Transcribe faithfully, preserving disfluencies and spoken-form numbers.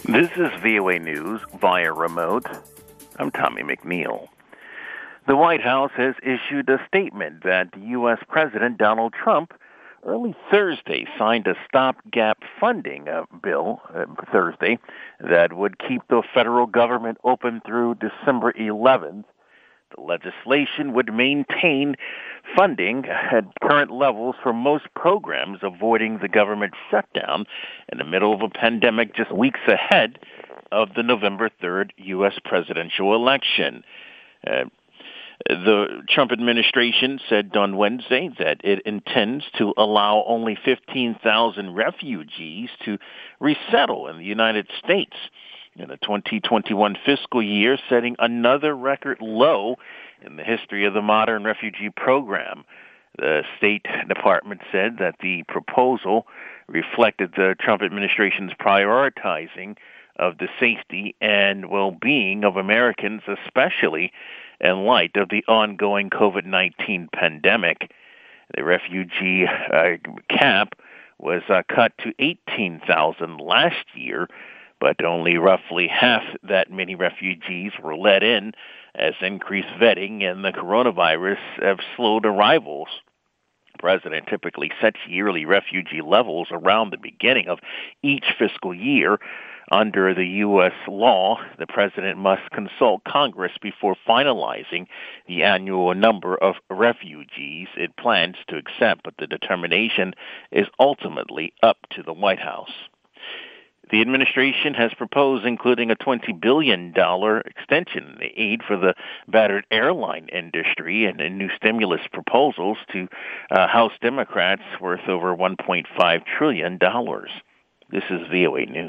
This is V O A News via remote. I'm Tommy McNeil. The White House has issued a statement that U S. President Donald Trump early Thursday signed a stopgap funding uh, bill uh, Thursday that would keep the federal government open through December eleventh. The legislation would maintain funding at current levels for most programs, avoiding the government shutdown in the middle of a pandemic just weeks ahead of the November third U S presidential election. Uh, the Trump administration said on Wednesday that it intends to allow only fifteen thousand refugees to resettle in the United States in the twenty twenty-one fiscal year, setting another record low in the history of the modern refugee program. The State Department said that the proposal reflected the Trump administration's prioritizing of the safety and well-being of Americans, especially in light of the ongoing COVID nineteen pandemic. The refugee uh, cap was uh, cut to eighteen thousand last year, but only roughly half that many refugees were let in, as increased vetting and the coronavirus have slowed arrivals. The president typically sets yearly refugee levels around the beginning of each fiscal year. Under the U S law, the president must consult Congress before finalizing the annual number of refugees it plans to accept, but the determination is ultimately up to the White House. The administration has proposed including a twenty billion dollars extension in the aid for the battered airline industry and new stimulus proposals to uh, House Democrats worth over one point five trillion dollars. This is V O A News.